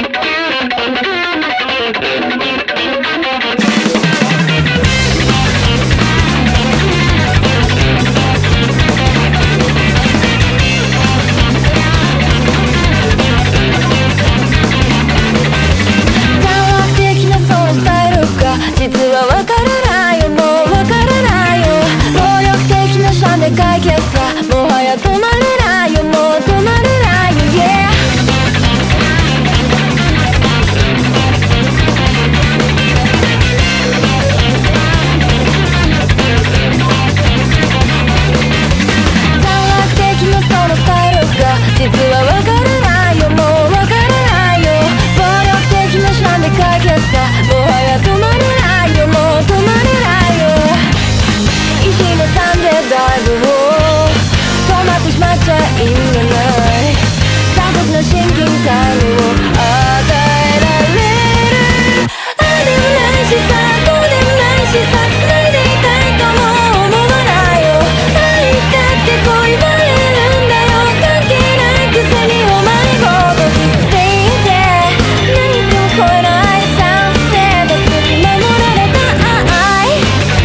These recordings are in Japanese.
実はわからないよ、もうわからないよ。暴力的なシャンで解決さ、もはや止まれないよ、もう止まれないよ、yeah。 短絡的なそのスタイルが実はわからないよ、もうわからないよ。暴力的なシャンで解決さ、もはや止まれないよ、もう止まれないよ。石の山でダイブを止まってしまっちゃ意味がない。大切な親近感を与えられる。ああでもないしさ、こうでもないしさ、繋いでいたいとも思わないよ。愛だってこう言われるんだよ。関係ないくせにお前ごときっていて、何とも超えない賛成だ。守られた愛。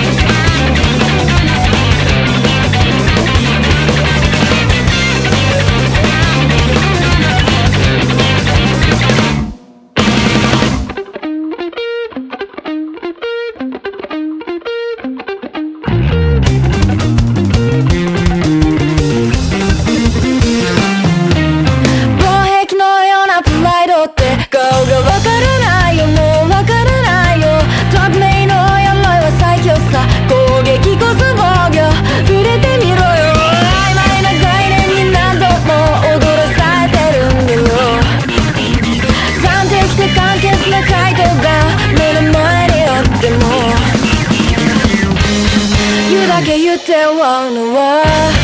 防壁のようなプライドって顔がわからないよ、もうわからないよ。匿名の鎧は最強さ、攻撃こそ防御。触れてみろよ、曖昧な概念に何度も踊らされてるんだよ。端的で簡潔な回答が目の前にあっても言うだけ言って終わるのは